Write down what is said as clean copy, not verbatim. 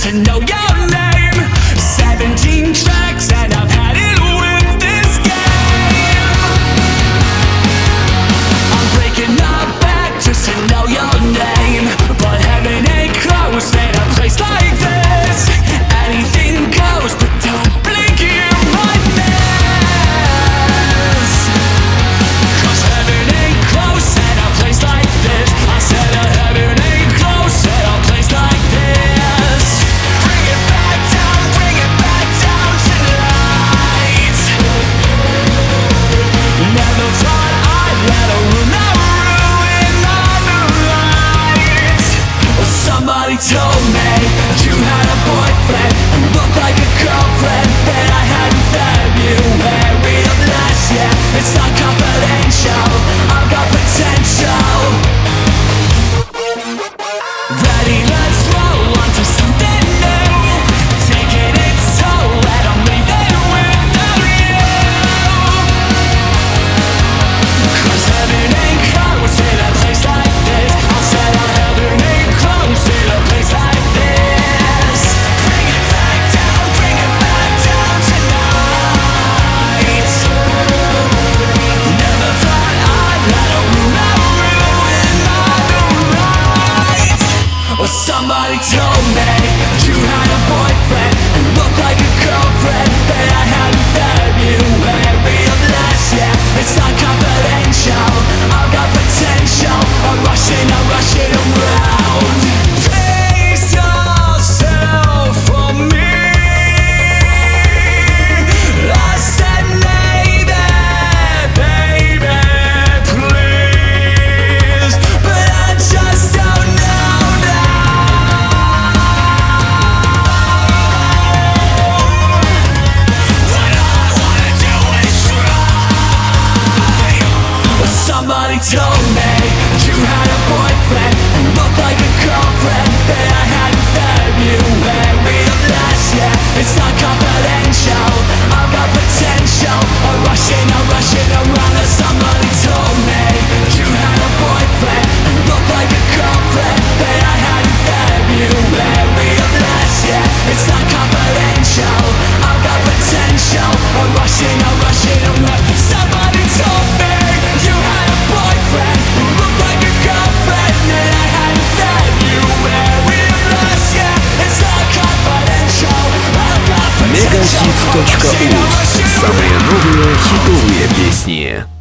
to know your name. 17 tracks and I've had it with this game. I'm breaking my back just to know your name, but heaven ain't close in a place like this. Anything goes, but don't blink, you might miss. 'Cause heaven ain't close in a place like this. I said heaven ain't close in a place like this. Bring it back down tonight. Never thought I'd let a rumor ruin my moonlight. Well, somebody told me you had a boyfriend and looked like a girlfriend that I hadn't February of last year. It's not confidential, I've got potential. Ready, let's roll onto something new. Taking its toll and I'm leaving without you. 'Cause heaven ain't close in a place like this. I said heaven ain't close in a place like this. Bring it back down tonight. Never thought I'd let a rumor ruin my moonlight. Well, somebody told me you had a boyfriend and looked like a girlfriend that I hadn't February of last year. It's not confidential, I've got potential. I'm rushing around. Pace yourself for me. I said maybe, baby, please, but I just don't know now. What I wanna do is try. Somebody told me you had a boyfriend and looked like a girlfriend that I hadn't February of last year. It's not confidential, I've got potential. I'm rushing around. Somebody told me you had a boyfriend and looked like a girlfriend that I hadn't February of last year. It's not confidential, I've got potential. I'm rushing around. Somebody told me you had a boyfriend who looked like a girlfriend that I hadn't February of last year. It's not confidential, I've got potential. Megahit.uz. Самые новые хитовые песни.